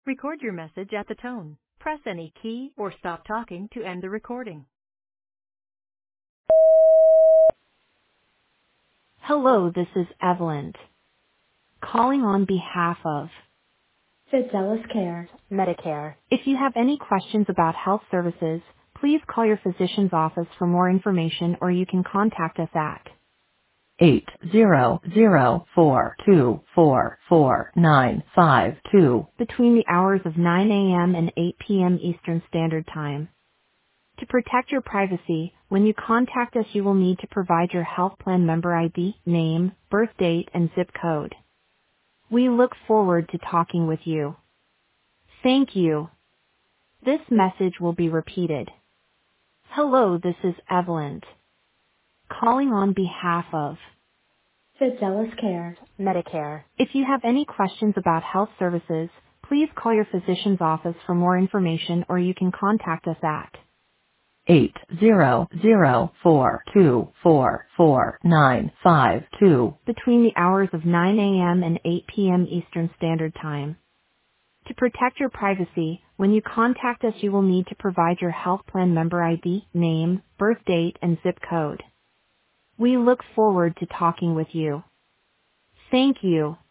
Record your message at the tone. Press any key or stop talking to end the recording. Hello, this is Evelyn, calling on behalf of Fidelis Care, Medicare. If you have any questions about health services, please call your physician's office for more information, or you can contact us at 800-424-4952 between the hours of 9 a.m. and 8 p.m. Eastern Standard Time. To protect your privacy, when you contact us, you will need to provide your health plan member ID, name, birth date, and zip code. We look forward to talking with you. Thank you. This message will be repeated. Hello, this is Evelyn, calling on behalf of Fidelis Care, Medicare. If you have any questions about health services, please call your physician's office for more information, or you can contact us at 800-424-4952 between the hours of 9 a.m. and 8 p.m. Eastern Standard Time. To protect your privacy, when you contact us, you will need to provide your health plan member ID, name, birth date, and zip code. We look forward to talking with you. Thank you.